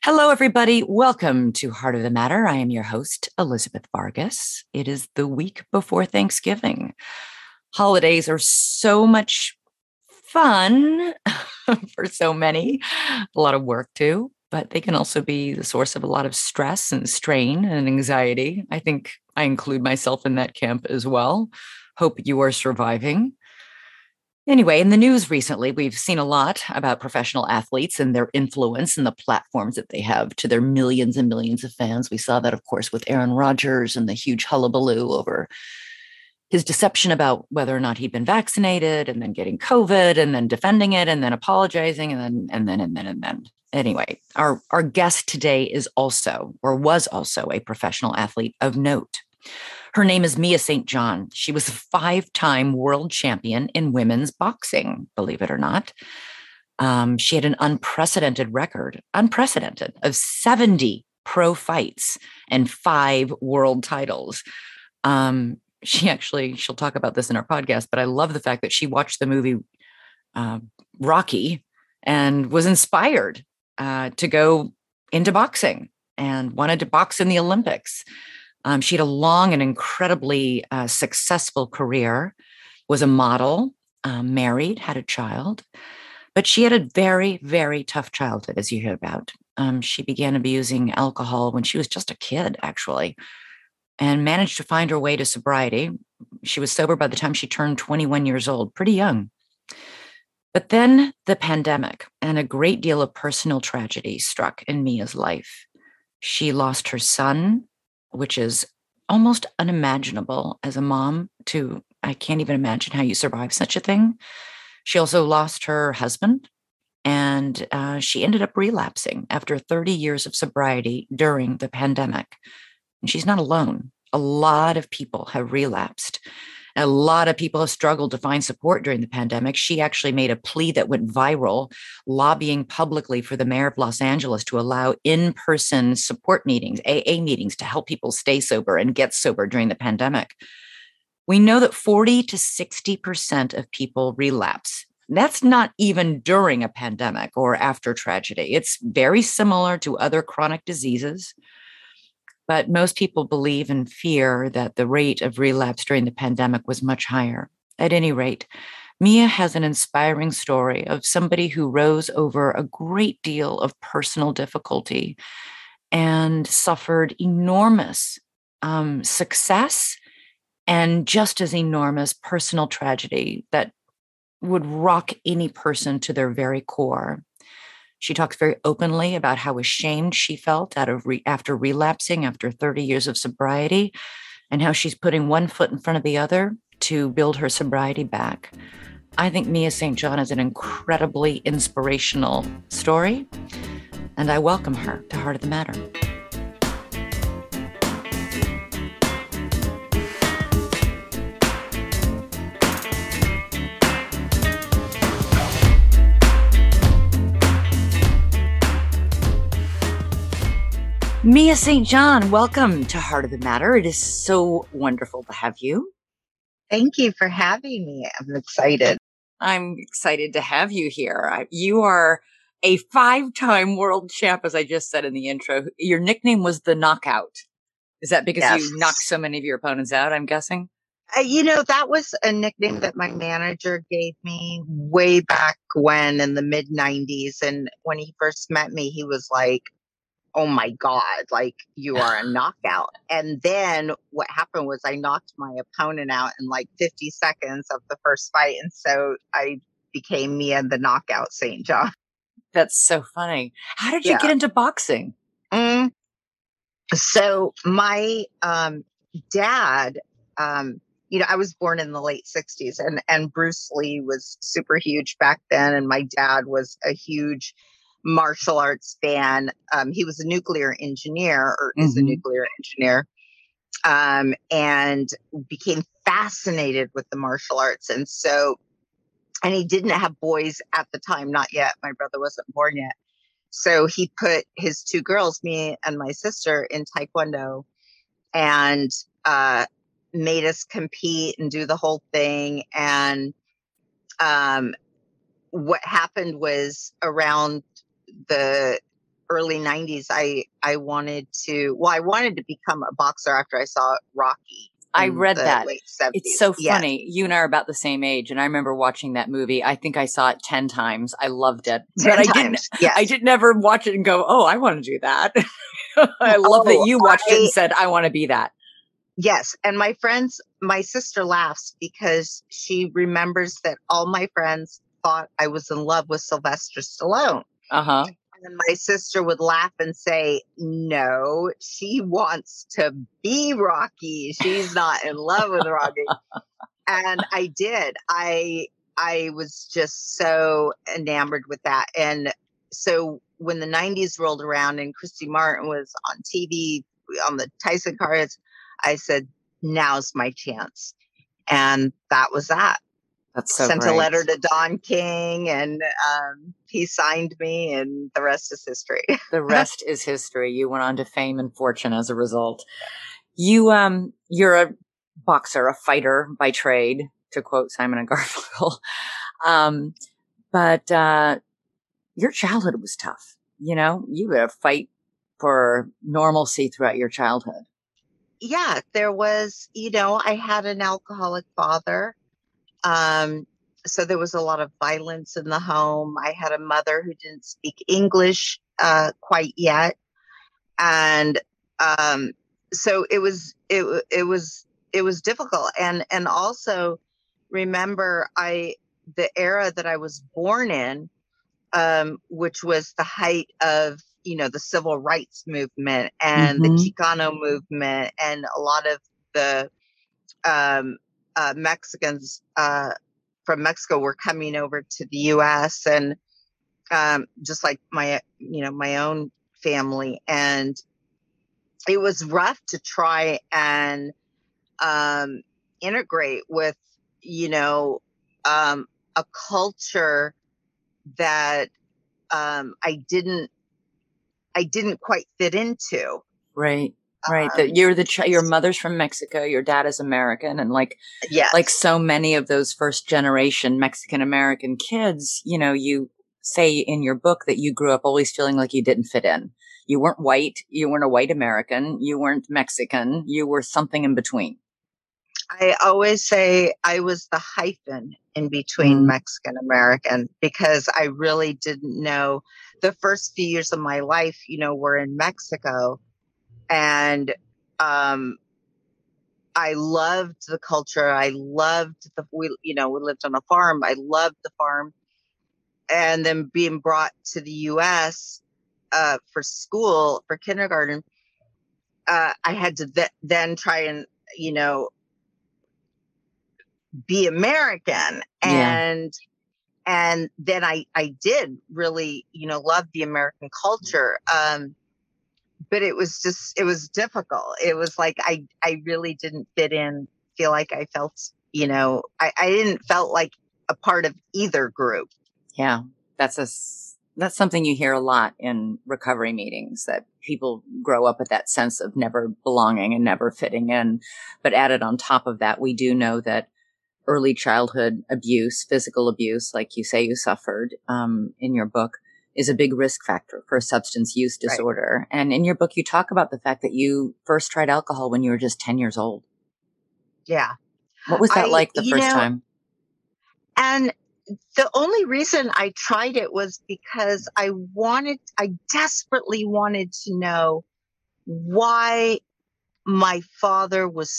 Hello, everybody. Welcome to Heart of the Matter. I am your host, Elizabeth Vargas. It is the week before Thanksgiving. Holidays are so much fun for so many, a lot of work too, but they can also be the source of a lot of stress and strain and anxiety. I think I include myself in that camp as well. Hope you are surviving. Anyway, in the news recently, we've seen a lot about professional athletes and their influence and the platforms that they have to their millions and millions of fans. We saw that, of course, with Aaron Rodgers and the huge hullabaloo over his deception about whether or not he'd been vaccinated and then getting COVID and then defending it and then apologizing and then. Anyway, our guest today is also or was also a professional athlete of note. Her name is Mia St. John. She was a 5-time world champion in women's boxing, believe it or not. She had an unprecedented record, of 70 pro fights and 5 world titles. She'll talk about this in our podcast, but I love the fact that she watched the movie Rocky and was inspired to go into boxing and wanted to box in the Olympics. She had a long and incredibly successful career, was a model, married, had a child, but she had a very, very tough childhood, as you hear about. She began abusing alcohol when she was just a kid, actually, and managed to find her way to sobriety. She was sober by the time she turned 21 years old, pretty young. But then the pandemic and a great deal of personal tragedy struck in Mia's life. She lost her son, which is almost unimaginable as a mom I can't even imagine how you survive such a thing. She also lost her husband, and she ended up relapsing after 30 years of sobriety during the pandemic. And she's not alone. A lot of people have relapsed. A lot of people have struggled to find support during the pandemic. She actually made a plea that went viral, lobbying publicly for the mayor of Los Angeles to allow in-person support meetings, AA meetings, to help people stay sober and get sober during the pandemic. We know that 40 to 60% of people relapse. That's not even during a pandemic or after tragedy. It's very similar to other chronic diseases. But most people believe and fear that the rate of relapse during the pandemic was much higher. At any rate, Mia has an inspiring story of somebody who rose over a great deal of personal difficulty and suffered enormous success and just as enormous personal tragedy that would rock any person to their very core. She talks very openly about how ashamed she felt after relapsing after 30 years of sobriety, and how she's putting one foot in front of the other to build her sobriety back. I think Mia St. John is an incredibly inspirational story, and I welcome her to Heart of the Matter. Mia St. John, welcome to Heart of the Matter. It is so wonderful to have you. Thank you for having me. I'm excited. I'm excited to have you here. You are a 5-time world champ, as I just said in the intro. Your nickname was the Knockout. Is that because you knocked so many of your opponents out, I'm guessing? That was a nickname that my manager gave me way back when in the mid 90s. And when he first met me, he was like, oh my God, like you are a knockout. And then what happened was I knocked my opponent out in like 50 seconds of the first fight. And so I became Mia the Knockout St. John. That's so funny. How did you get into boxing? So my dad, I was born in the late 60s and Bruce Lee was super huge back then. And my dad was a huge martial arts fan. He was a nuclear engineer or is a nuclear engineer, and became fascinated with the martial arts. And he didn't have boys at the time, not yet. My brother wasn't born yet. So he put his 2 girls, me and my sister, in Taekwondo and made us compete and do the whole thing. And what happened was around the early 90s, I wanted to become a boxer after I saw Rocky I in read the that. late It's 70s. so Yes, funny. You and I are about the same age, and I remember watching that movie. I think I saw it 10 times. I loved it. But 10 times. I Yes. did never watch it and go, "Oh, I want to do that." I love that Oh, you watched it and I said, "I want to be that." yes, and my sister laughs because she remembers that all my friends thought I was in love with Sylvester Stallone. Uh-huh. And my sister would laugh and say, "No, she wants to be Rocky. She's not in love with Rocky." And I did. I was just so enamored with that. And so when the 90s rolled around and Christy Martin was on TV on the Tyson cards, I said, "Now's my chance." And that was that. That's so Sent a great. letter to Don King, and he signed me, and the rest is history. The rest is history. You went on to fame and fortune as a result. You're a boxer, a fighter by trade, to quote Simon and Garfunkel. Um, but your childhood was tough. You know, you had to fight for normalcy throughout your childhood. Yeah, there was, I had an alcoholic father. Um, so there was a lot of violence in the home. I had a mother who didn't speak English quite yet, and so it was difficult. And also remember, I the era that I was born in, which was the height of the civil rights movement and the Mm-hmm. Chicano movement, and a lot of the um, Mexicans from Mexico were coming over to the U.S. and just like my own family, and it was rough to try and um, integrate with you know um, a culture that I didn't quite fit into. Right. Right. That Um, your mother's from Mexico, your dad is American, and like yes, so many of those first generation Mexican American kids, you say in your book that you grew up always feeling like you didn't fit in. You weren't white, you weren't a white American, you weren't Mexican, you were something in between. I always say I was the hyphen in between Mm. Mexican American because I really didn't know. The first few years of my life, were in Mexico, and um, I loved the culture. I loved we lived on a farm. I loved the farm, and then being brought to the U.S. For school for kindergarten, I had to then try and you know be American, Yeah. and then I did really love the American culture. But it was difficult. It was like I really didn't fit in. Feel like I felt I didn't felt like a part of either group. Yeah. That's something you hear a lot in recovery meetings, that people grow up with that sense of never belonging and never fitting in. But added on top of that, we do know that early childhood abuse, physical abuse, like you say you suffered in your book, is a big risk factor for substance use Right. disorder. And in your book, you talk about the fact that you first tried alcohol when you were just 10 years old. Yeah. What was that I like the first time? and the only reason I tried it was because I desperately wanted to know why my father was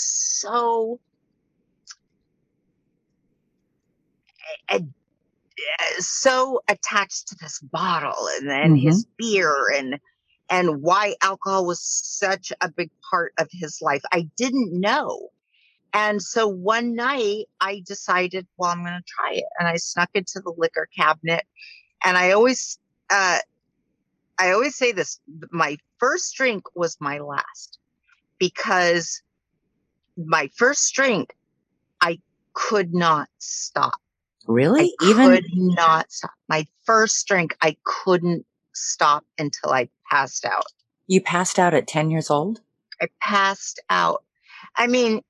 uh, so attached to this bottle and Mm-hmm. his beer, and why alcohol was such a big part of his life. I didn't know. And so one night I decided, well, I'm going to try it. And I snuck into the liquor cabinet. And uh, I always say this, my first drink was my last, because my first drink, I could not stop. I Really? could not stop. My first drink, I couldn't stop until I passed out. You passed out at 10 years old? I passed out. I mean,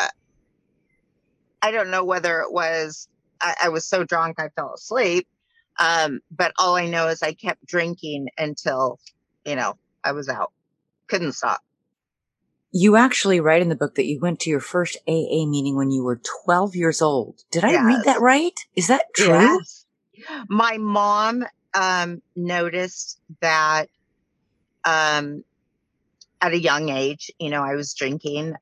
I don't know whether it was I was so drunk I fell asleep. But all I know is I kept drinking until, I was out. Couldn't stop. You actually write in the book that you went to your first AA meeting when you were 12 years old. Did I read that Yes. right? Is that true? Yes. My mom noticed that at a young age, I was drinking,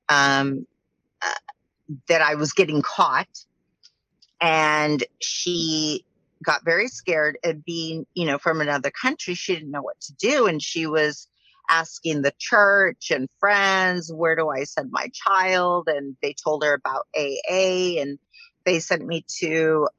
that I was getting caught. And she got very scared of being, from another country. She didn't know what to do. And she was asking the church and friends, where do I send my child? And they told her about AA, and they sent me to,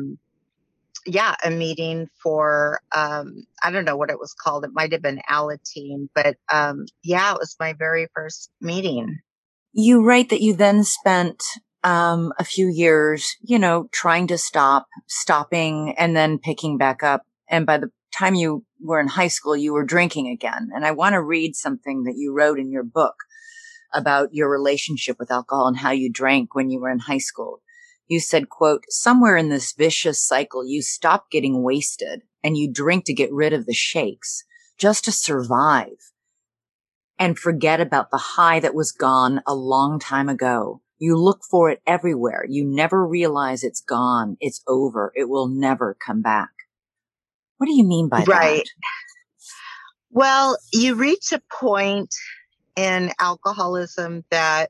a meeting for, I don't know what it was called. It might have been Alateen, but it was my very first meeting. You write that you then spent a few years, trying to stopping, and then picking back up. And by the time you were in high school, you were drinking again. And I want to read something that you wrote in your book about your relationship with alcohol and how you drank when you were in high school. You said, quote, somewhere in this vicious cycle, you stop getting wasted and you drink to get rid of the shakes, just to survive and forget about the high that was gone a long time ago. You look for it everywhere. You never realize it's gone. It's over. It will never come back. What do you mean by Right. that? Well, you reach a point in alcoholism that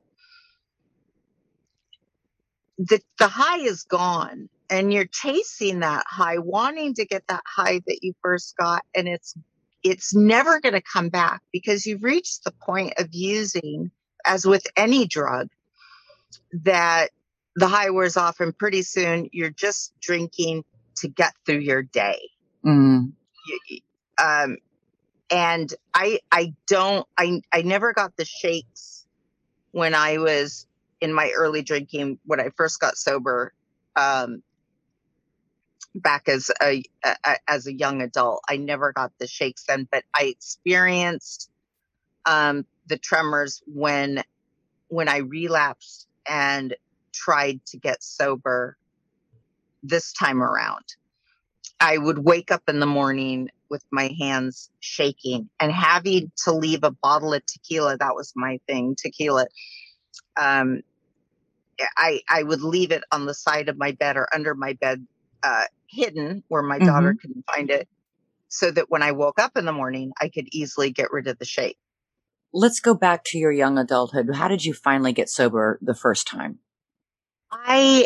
the high is gone, and you're chasing that high, wanting to get that high that you first got, and it's never going to come back, because you've reached the point of using, as with any drug, that the high wears off, and pretty soon you're just drinking to get through your day. And I never got the shakes when I was in my early drinking, when I first got sober, back as a young adult. I never got the shakes then, but I experienced the tremors when I relapsed and tried to get sober this time around. I would wake up in the morning with my hands shaking and having to leave a bottle of tequila. That was my thing, tequila. I would leave it on the side of my bed or under my bed, hidden where my daughter couldn't find it, so that when I woke up in the morning, I could easily get rid of the shake. Let's go back to your young adulthood. How did you finally get sober the first time? I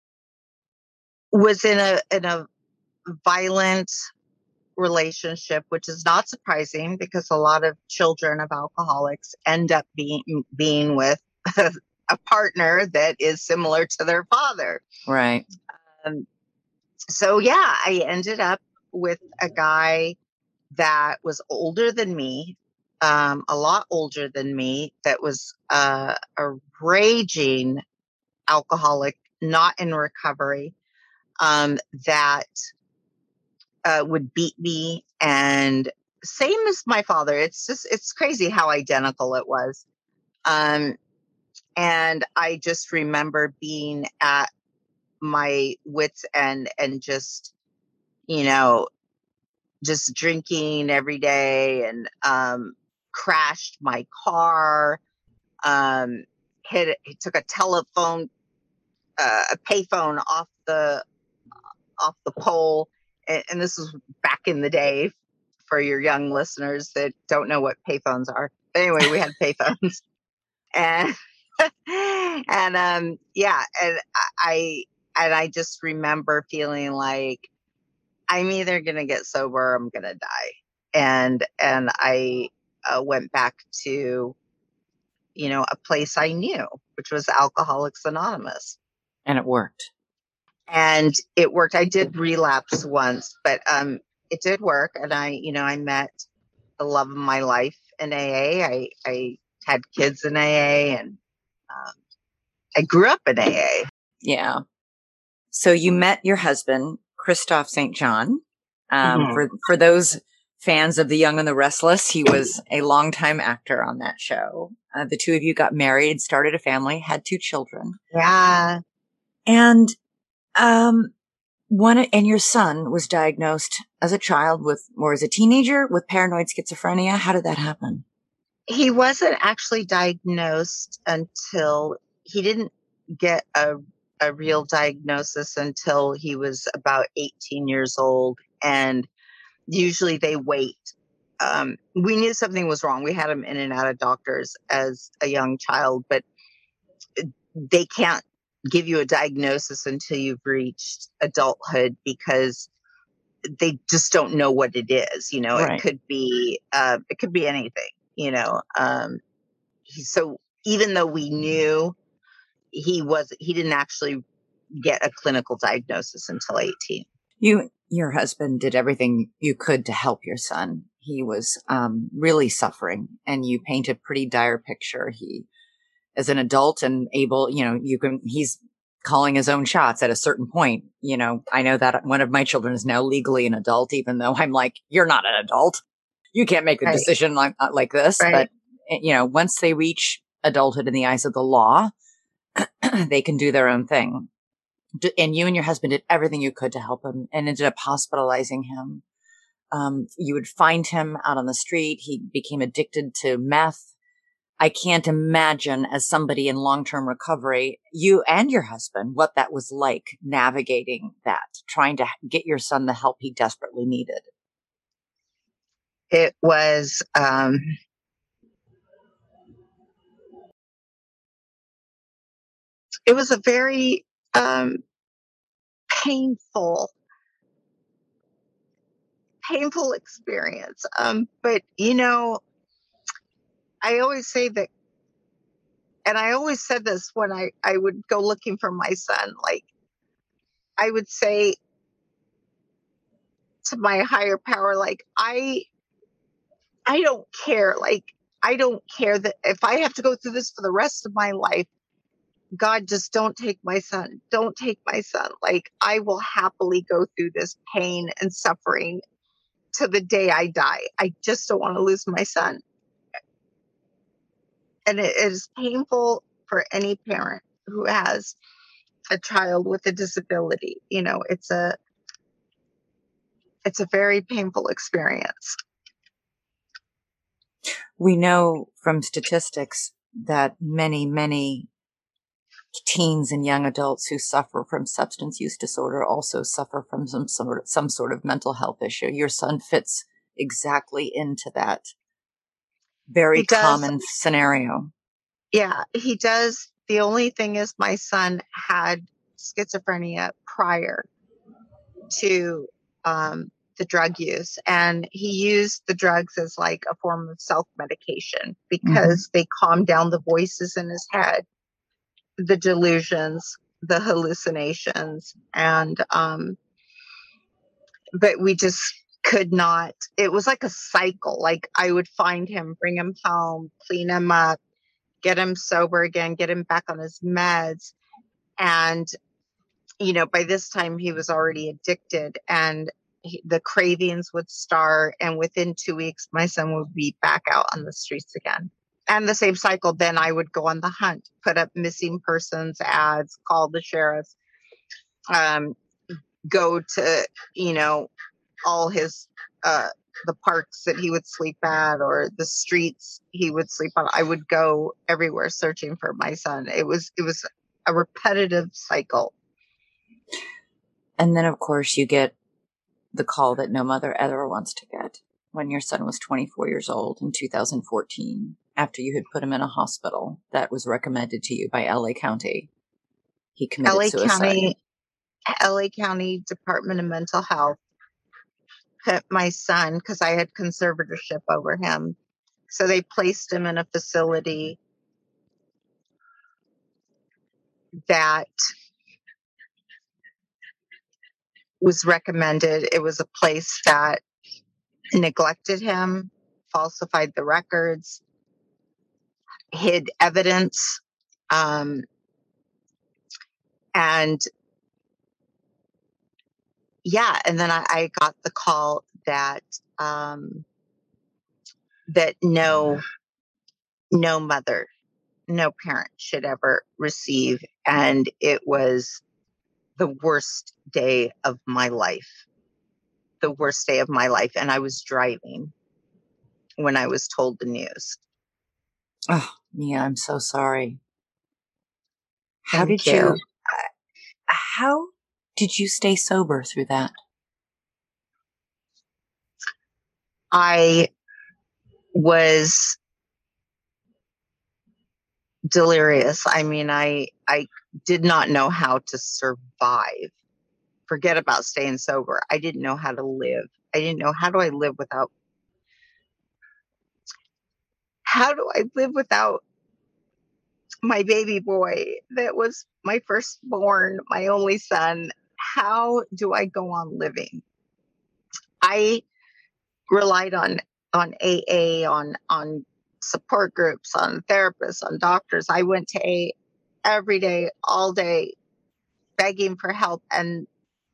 was in a violent relationship, which is not surprising, because a lot of children of alcoholics end up being with a partner that is similar to their father. Right. So I ended up with a guy that was older than me, a lot older than me, that was a raging alcoholic, not in recovery, that would beat me, and same as my father. It's crazy how identical it was. And I just remember being at my wits' end, and just, just drinking every day, and crashed my car, he took a telephone, a payphone off the pole. And this was back in the day, for your young listeners that don't know what payphones are. But anyway, we had payphones. And and I just remember feeling like, I'm either gonna get sober or I'm gonna die. And I went back to, a place I knew, which was Alcoholics Anonymous. And it worked. And it worked. I did relapse once, but it did work. And I met the love of my life in AA. I had kids in AA, and I grew up in AA. Yeah. So you met your husband, Christophe St. John. For those fans of The Young and the Restless, he was a longtime actor on that show. The two of you got married, started a family, had 2 children. Yeah. And And your son was diagnosed as a child or as a teenager with paranoid schizophrenia. How did that happen? He wasn't actually diagnosed until he didn't get a real diagnosis until he was about 18 years old. And usually they wait. We knew something was wrong. We had him in and out of doctors as a young child, but they can't give you a diagnosis until you've reached adulthood because they just don't know what it is. Right. It could be anything, so even though we knew he didn't actually get a clinical diagnosis until 18. Your husband did everything you could to help your son. He was really suffering, and you paint a pretty dire picture. He, as an adult and able, he's calling his own shots at a certain point. I know that one of my children is now legally an adult, even though I'm like, you're not an adult. You can't make a decision like this. Right. But, once they reach adulthood in the eyes of the law, they can do their own thing. And you and your husband did everything you could to help him and ended up hospitalizing him. You would find him out on the street. He became addicted to meth. I can't imagine, as somebody in long-term recovery, you and your husband, what that was like navigating that, trying to get your son the help he desperately needed. It was, it was a very painful experience. But I always say that, and I always said this when I would go looking for my son, like I would say to my higher power, like I don't care. Like I don't care that if I have to go through this for the rest of my life, God, just don't take my son. Don't take my son. Like I will happily go through this pain and suffering to the day I die. I just don't want to lose my son. And it is painful for any parent who has a child with a disability. It's a very painful experience. We know from statistics that many, many teens and young adults who suffer from substance use disorder also suffer from some sort of mental health issue. Your son fits exactly into that very common scenario. Yeah, he does. The only thing is my son had schizophrenia prior to the drug use, and he used the drugs as like a form of self-medication because they calm down the voices in his head, the delusions, the hallucinations, and but we just could not. It was like a cycle. Like I would find him, bring him home, clean him up, get him sober again, get him back on his meds. And, by this time he was already addicted, and the cravings would start. And within 2 weeks, my son would be back out on the streets again. And the same cycle, then I would go on the hunt, put up missing persons ads, call the sheriffs, go to, all his, the parks that he would sleep at or the streets he would sleep on. I would go everywhere searching for my son. It was a repetitive cycle. And then, of course, you get the call that no mother ever wants to get when your son was 24 years old in 2014, after you had put him in a hospital that was recommended to you by LA County. He committed suicide. LA County Department of Mental Health put my son, because I had conservatorship over him. So they placed him in a facility that was recommended. It was a place that neglected him, falsified the records, hid evidence, and yeah. And then I got the call that that no mother, no parent should ever receive, and it was the worst day of my life. The worst day of my life. And I was driving when I was told the news. Oh, Mia, I'm so sorry. Thank you. How did you stay sober through that? I was delirious. I mean, I did not know how to survive. Forget about staying sober. I didn't know how to live. I didn't know, how do I live without my baby boy that was my firstborn, my only son? How do I go on living? I relied on AA, on support groups, on therapists, on doctors. I went to AA every day, all day, begging for help, and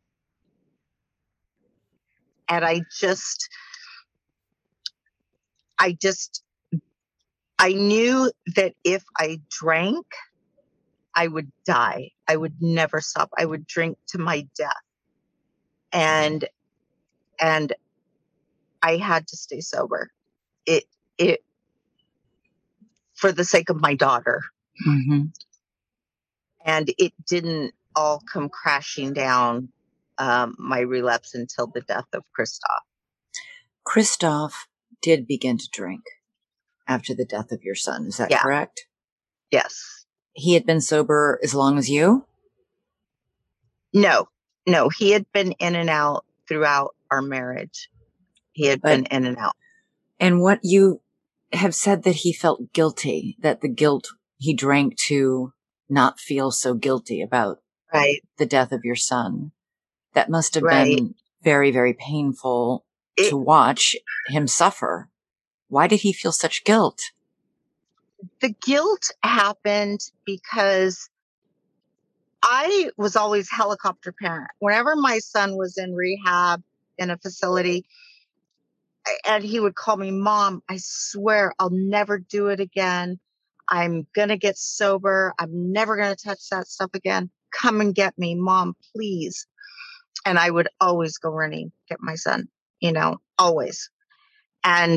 I just I knew that if I drank, I would die. I would never stop. I would drink to my death. And and I had to stay sober. It for the sake of my daughter. Mm-hmm. And it didn't all come crashing down, my relapse, until the death of Christoph. Christoph did begin to drink after the death of your son. Is that Yeah. correct? Yes. He had been sober as long as you? No, he had been in and out throughout our marriage. He had been in and out. And what you have said, that he felt guilty, that the guilt he drank to not feel so guilty about Right. the death of your son. That must have Right. been very, very painful to watch him suffer. Why did he feel such guilt? The guilt happened because I was always helicopter parent. Whenever my son was in rehab in a facility, and he would call me, "Mom, I swear I'll never do it again. I'm going to get sober. I'm never going to touch that stuff again. Come and get me, Mom, please." And I would always go running, get my son, always. And,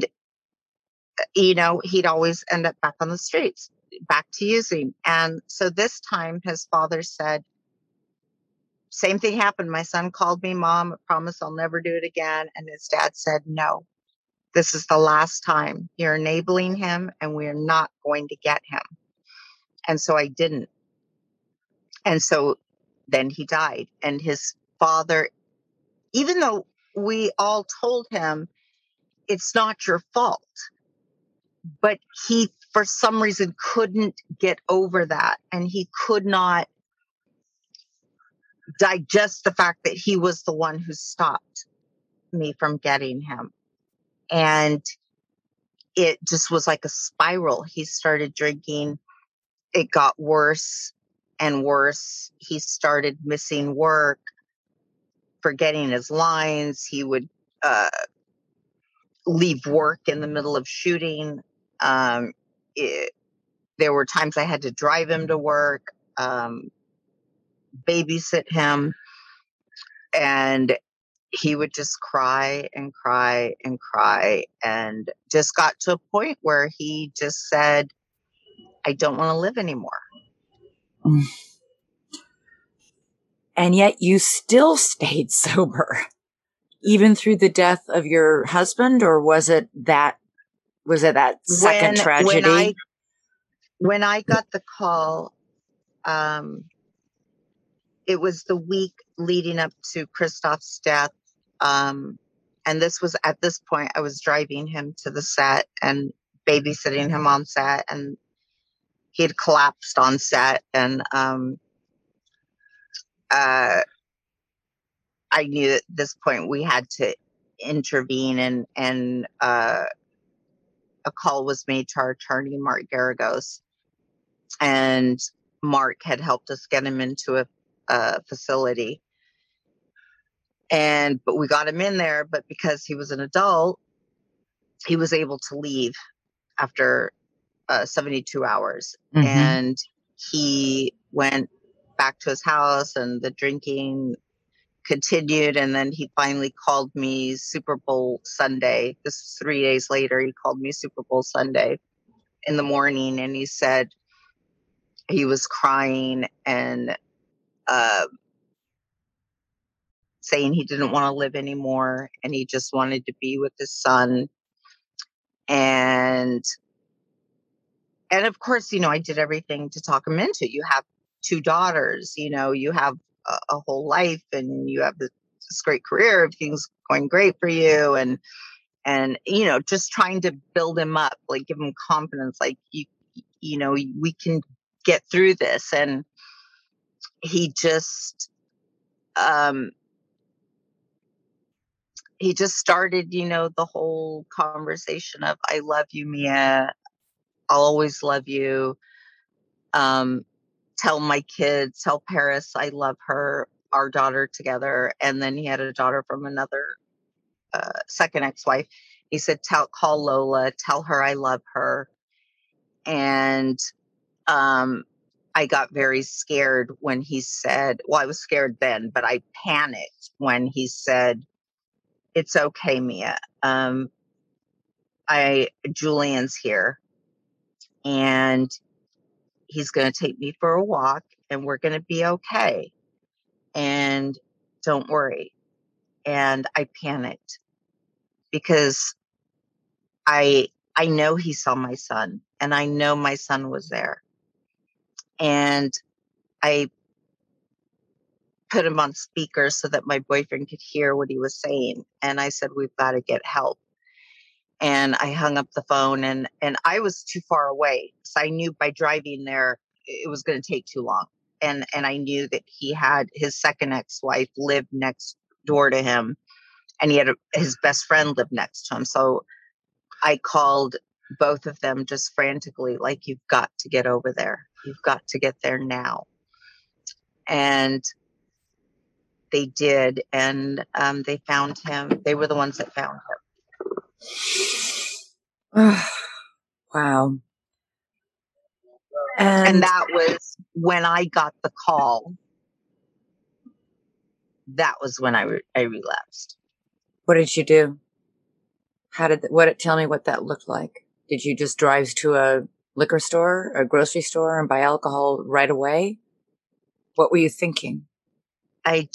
he'd always end up back on the streets, back to using. And so this time his father said, same thing happened. My son called me, "Mom, I promise I'll never do it again." And his dad said, "No, this is the last time. You're enabling him, and we're not going to get him." And so I didn't. And so then he died. And his father, even though we all told him, "It's not your fault," but he, for some reason, couldn't get over that. And he could not digest the fact that he was the one who stopped me from getting him. And it just was like a spiral. He started drinking. It got worse and worse. He started missing work, forgetting his lines. He would leave work in the middle of shooting. There were times I had to drive him to work, babysit him, and he would just cry and cry and cry, and just got to a point where he just said, "I don't want to live anymore." And yet you still stayed sober, even through the death of your husband? Or was it that second tragedy? When I got the call, it was the week leading up to Christoph's death. And this was, at this point, I was driving him to the set and babysitting him on set, and he had collapsed on set. And I knew at this point we had to intervene, and a call was made to our attorney, Mark Garagos. And Mark had helped us get him into a facility. But we got him in there, but because he was an adult, he was able to leave after 72 hours. Mm-hmm. And he went back to his house, and the drinking continued. And then he finally called me Super Bowl Sunday. This is 3 days later. He called me Super Bowl Sunday in the morning, and he said he was crying and uh, saying he didn't want to live anymore, and he just wanted to be with his son. And of course, I did everything to talk him into it. You have two daughters, you have a whole life, and you have this great career. Everything's going great for you. And just trying to build him up, like give him confidence, like we can get through this. And he just um started, the whole conversation of, I love you, Mia. I'll always love you. Tell my kids, tell Paris I love her, our daughter together. And then he had a daughter from another second ex-wife. He said, call Lola, tell her I love her. And I got very scared when he said, well, I was scared then, but I panicked when he said, it's okay, Mia. Julian's here, and he's going to take me for a walk, and we're going to be okay. And don't worry. And I panicked because I know he saw my son, and I know my son was there. And I put him on speaker so that my boyfriend could hear what he was saying. And I said, we've got to get help. And I hung up the phone, and I was too far away. So I knew by driving there, it was going to take too long. And I knew that he had his second ex-wife lived next door to him, and he had his best friend live next to him. So I called both of them just frantically, like, you've got to get over there. You've got to get there now. And they did. And they found him. They were the ones that found him. Wow. And that was when I got the call. That was when I relapsed. What did you do? Tell me what that looked like. Did you just drive to a liquor store, a grocery store, and buy alcohol right away? What were you thinking? I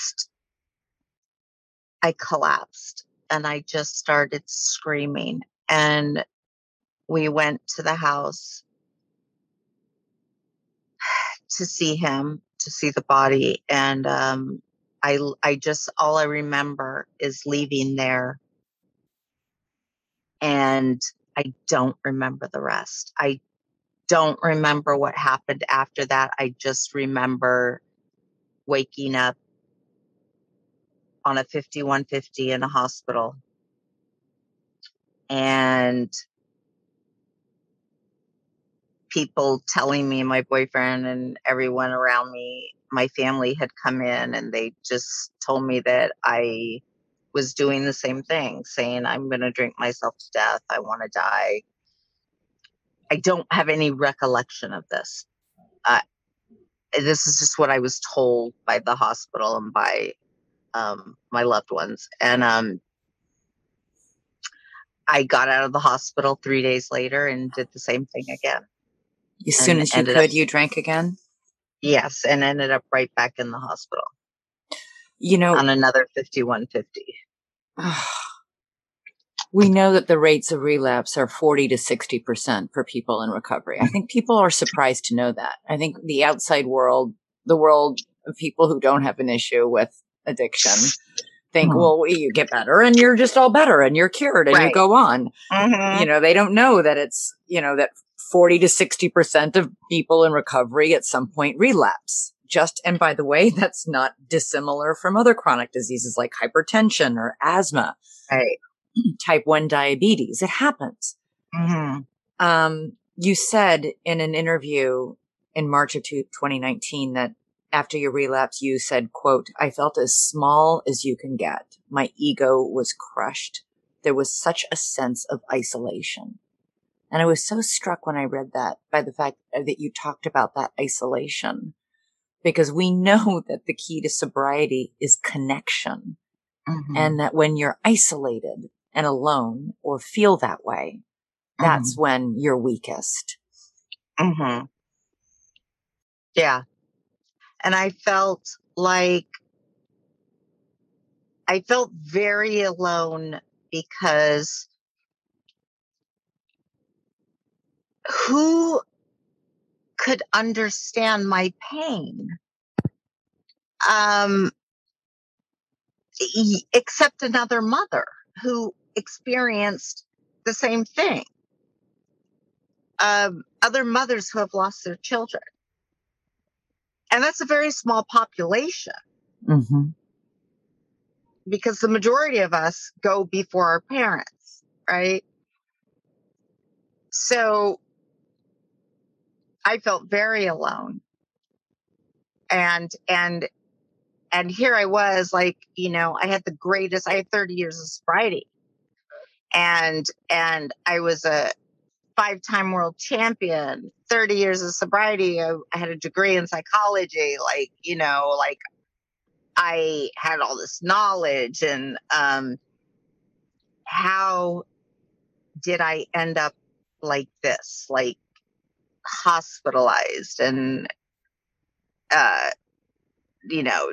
collapsed, and I just started screaming. And we went to the house to see him, to see the body. And all I remember is leaving there, and I don't remember the rest. I don't remember what happened after that. I just remember waking up on a 5150 in a hospital, and people telling me, my boyfriend and everyone around me, my family had come in, and they just told me that I was doing the same thing, saying, I'm going to drink myself to death. I want to die. I don't have any recollection of this. This is just what I was told by the hospital and by my loved ones. And I got out of the hospital 3 days later and did the same thing again. As soon as you could, you drank again? Yes, and ended up right back in the hospital. On another 5150. We know that the rates of relapse are 40 to 60% for people in recovery. I think people are surprised to know that. I think the outside world, the world of people who don't have an issue with addiction, think, well, you get better and you're just all better and you're cured and you go on. Mm-hmm. They don't know that it's, that 40 to 60% of people in recovery at some point relapse. And by the way, that's not dissimilar from other chronic diseases like hypertension or asthma. Right. Type 1 diabetes. It happens. Mm-hmm. You said in an interview in March of 2019 that after your relapse, you said, quote, I felt as small as you can get. My ego was crushed. There was such a sense of isolation. And I was so struck when I read that by the fact that you talked about that isolation, because we know that the key to sobriety is connection. Mm-hmm. And that when you're isolated and alone or feel that way, that's Mm-hmm. when you're weakest. Mm-hmm. Yeah. And I felt very alone because who could understand my pain? Except another mother who experienced the same thing. Other mothers who have lost their children. And that's a very small population. Mm-hmm. Because the majority of us go before our parents, right? So I felt very alone. And here I was, like, I had I had 30 years of sobriety. And I was a 5-time world champion, 30 years of sobriety. I had a degree in psychology, like I had all this knowledge. And how did I end up like this, like hospitalized and, uh, you know,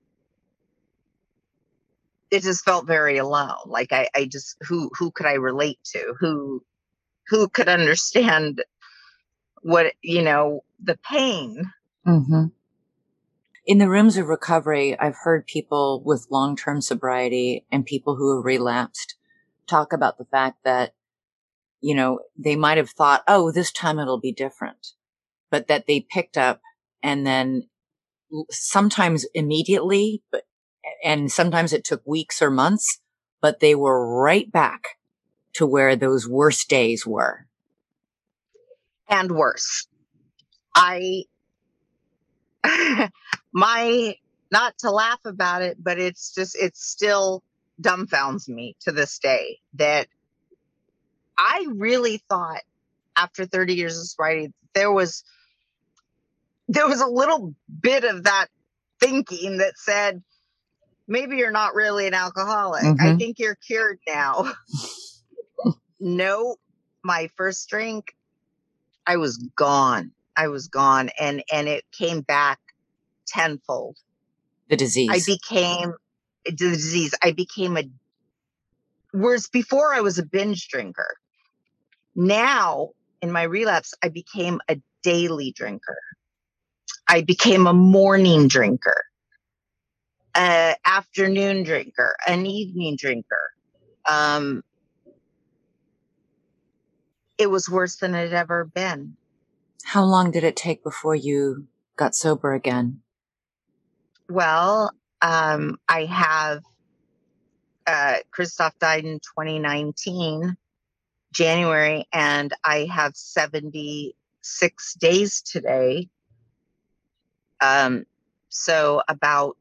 it just felt very alone. Like I just, who could I relate to? Who could understand what, the pain? Mm-hmm. In the rooms of recovery, I've heard people with long-term sobriety and people who have relapsed talk about the fact that, they might have thought, oh, this time it'll be different, but that they picked up and then sometimes immediately, and sometimes it took weeks or months, but they were right back to where those worst days were. And worse. Not to laugh about it, but it still dumbfounds me to this day that I really thought after 30 years of sobriety, there was a little bit of that thinking that said, maybe you're not really an alcoholic. Mm-hmm. I think you're cured now. No, my first drink, I was gone. And it came back tenfold. The disease. I became whereas before I was a binge drinker. Now in my relapse, I became a daily drinker. I became a morning drinker, an afternoon drinker, an evening drinker. It was worse than it had ever been. How long did it take before you got sober again? Well, I have, Christoph died in 2019, January, and I have 76 days today. So about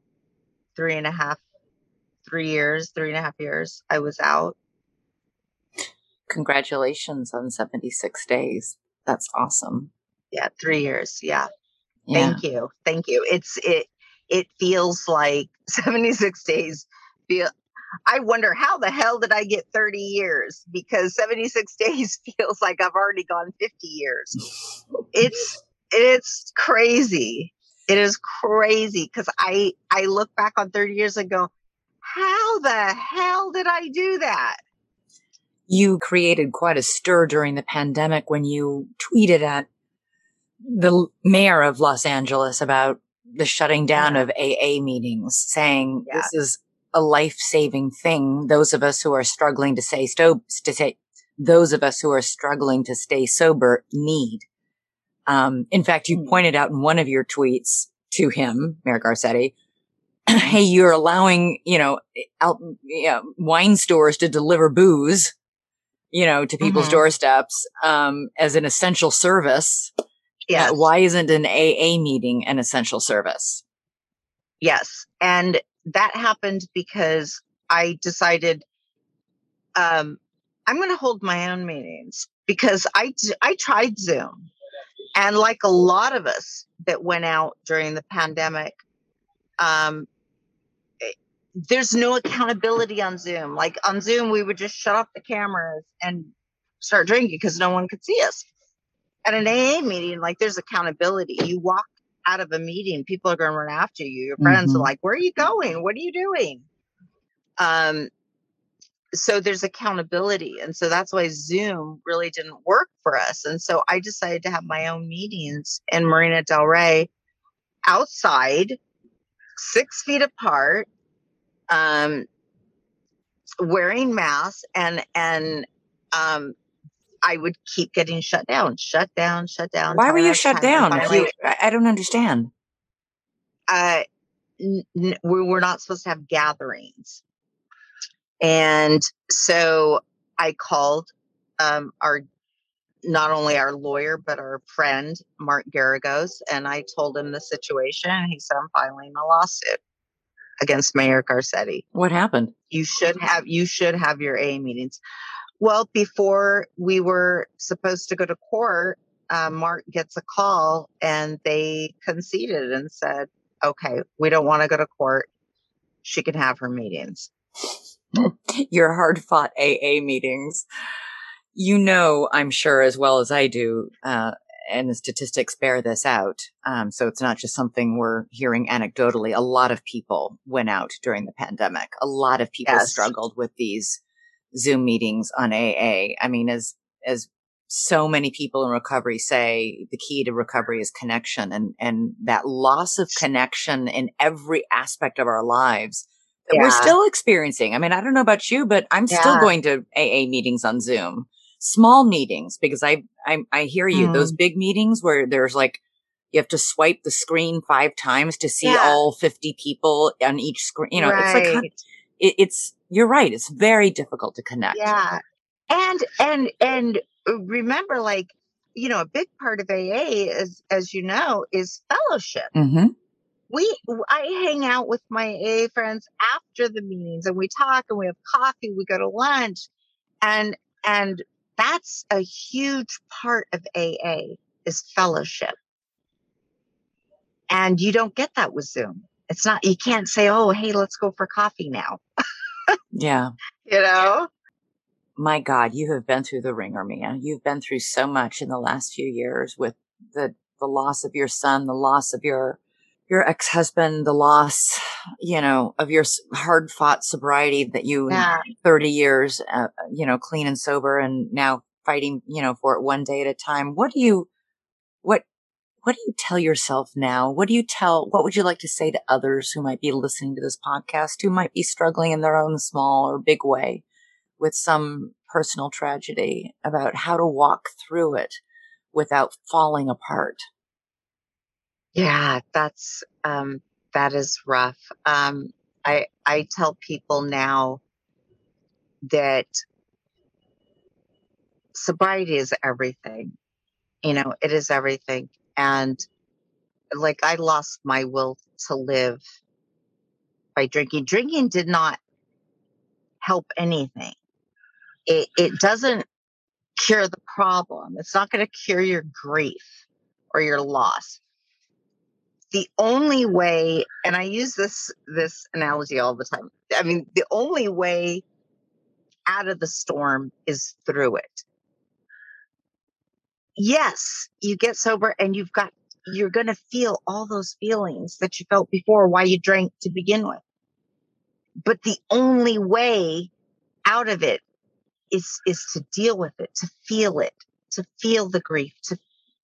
3.5 years I was out. Congratulations on 76 days. That's awesome. Yeah, 3 years. Yeah. Yeah. Thank you. It feels like 76 days I wonder how the hell did I get 30 years, because 76 days feels like I've already gone 50 years. It's crazy. It is crazy because I look back on 30 years and go, how the hell did I do that? You created quite a stir during the pandemic when you tweeted at the mayor of Los Angeles about the shutting down of AA meetings, saying this is a life-saving thing. Those of us who are struggling to stay sober need. In fact, you pointed out in one of your tweets to him, Mayor Garcetti, hey, you're allowing, wine stores to deliver booze, to people's doorsteps, as an essential service. Yes. Why isn't an AA meeting an essential service? Yes. And that happened because I decided, I'm going to hold my own meetings, because I tried Zoom, and like a lot of us, that went out during the pandemic, um, there's no accountability on Zoom. Like on Zoom, we would just shut off the cameras and start drinking because no one could see us. At an AA meeting, like there's accountability. You walk out of a meeting, people are going to run after you. Your friends are like, "Where are you going? What are you doing?" So there's accountability, and so that's why Zoom really didn't work for us. And so I decided to have my own meetings in Marina Del Rey, outside, 6 feet apart, wearing masks, and I would keep getting shut down. Why were you shut down? Finally, I don't understand. we were not supposed to have gatherings. And so I called not only our lawyer, but our friend, Mark Garagos, and I told him the situation. And he said, "I'm filing a lawsuit against Mayor Garcetti." What happened? You should have your AA meetings. Well, before we were supposed to go to court, Mark gets a call and they conceded and said, "Okay, we don't want to go to court. She can have her meetings." Your hard-fought AA meetings. You know, I'm sure as well as I do, and the statistics bear this out. So it's not just something we're hearing anecdotally. A lot of people went out during the pandemic. A lot of people struggled with these Zoom meetings on AA. I mean, as so many people in recovery say, the key to recovery is connection, and that loss of connection in every aspect of our lives that we're still experiencing. I mean, I don't know about you, but I'm still going to AA meetings on Zoom, small meetings, because I hear you. Those big meetings where there's like, you have to swipe the screen 5 times to see all 50 people on each screen. You know, it's like, you're right. It's very difficult to connect. Yeah. And remember, like, you know, a big part of AA is, as you know, is fellowship. Mm-hmm. I hang out with my AA friends after the meetings, and we talk and we have coffee, we go to lunch, and that's a huge part of AA is fellowship. And you don't get that with Zoom. It's not, you can't say, "Oh, hey, let's go for coffee now." Yeah. You know? My God, you have been through the ringer, Mia. You've been through so much in the last few years with the loss of your son, the loss of your ex-husband, the loss, you know, of your hard-fought sobriety that you, 30 years, you know, clean and sober, and now fighting, you know, for it one day at a time. What do you tell yourself now? What would you like to say to others who might be listening to this podcast, who might be struggling in their own small or big way with some personal tragedy, about how to walk through it without falling apart? Yeah, that is rough. I tell people now that sobriety is everything. You know, it is everything. And like, I lost my will to live by drinking. Drinking did not help anything. It doesn't cure the problem. It's not going to cure your grief or your loss. The only way, and I use this analogy all the time. I mean, the only way out of the storm is through it. Yes, you get sober and you're going to feel all those feelings that you felt before, why you drank to begin with. But the only way out of it is to deal with it, to feel the grief, to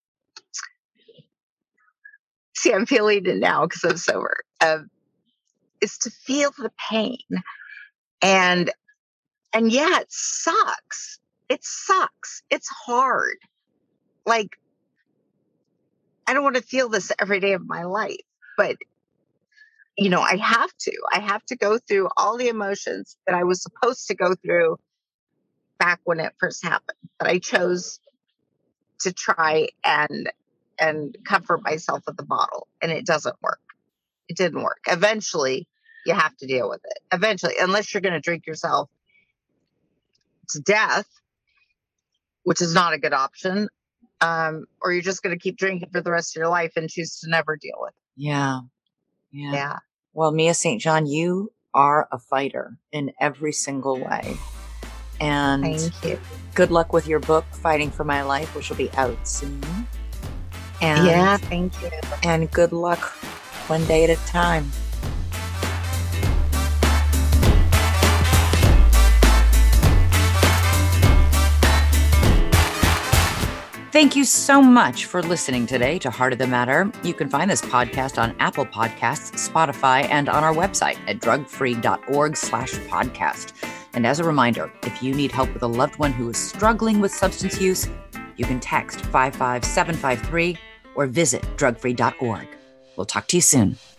see, I'm feeling it now because I'm sober. Is to feel the pain. And yeah, it sucks. It sucks. It's hard. Like, I don't want to feel this every day of my life, but you know, I have to go through all the emotions that I was supposed to go through back when it first happened. But I chose to try and comfort myself with the bottle, and it doesn't work. It didn't work. Eventually, you have to deal with it. Eventually, unless you're going to drink yourself to death, which is not a good option. or you're just going to keep drinking for the rest of your life and choose to never deal with it. Yeah. Yeah. Yeah. Well, Mia St. John, you are a fighter in every single way. And Thank you. good luck with your book, Fighting for My Life, which will be out soon. And, yeah, thank you. And good luck one day at a time. Thank you so much for listening today to Heart of the Matter. You can find this podcast on Apple Podcasts, Spotify, and on our website at drugfree.org/podcast. And as a reminder, if you need help with a loved one who is struggling with substance use, you can text 55753 or visit drugfree.org. We'll talk to you soon.